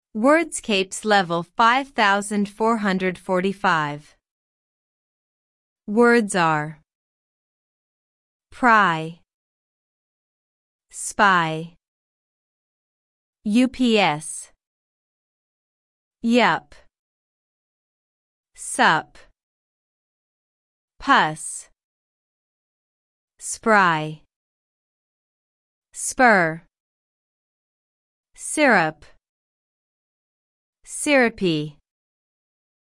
Wordscapes level 5445. Words are pry, spy, UPS, yup, sup, puss, spry, spur, syrup, syrupy.